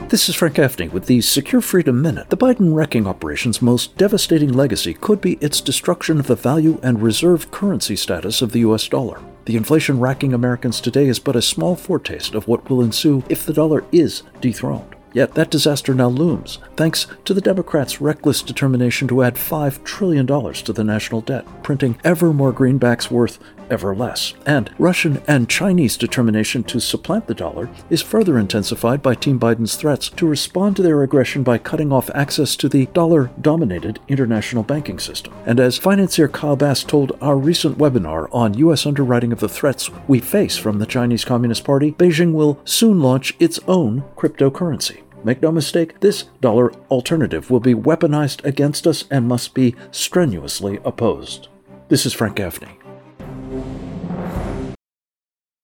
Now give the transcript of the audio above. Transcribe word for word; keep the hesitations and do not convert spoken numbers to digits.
This is Frank Gaffney with the Secure Freedom Minute. The Biden wrecking operation's most devastating legacy could be its destruction of the value and reserve currency status of the U S dollar. The inflation racking Americans today is but a small foretaste of what will ensue if the dollar is dethroned. Yet that disaster now looms, thanks to the Democrats' reckless determination to add five trillion dollars to the national debt, printing ever more greenbacks worth ever less. And Russian and Chinese determination to supplant the dollar is further intensified by Team Biden's threats to respond to their aggression by cutting off access to the dollar-dominated international banking system. And as financier Kyle Bass told our recent webinar on U S underwriting of the threats we face from the Chinese Communist Party, Beijing will soon launch its own cryptocurrency. Make no mistake, this dollar alternative will be weaponized against us and must be strenuously opposed. This is Frank Gaffney.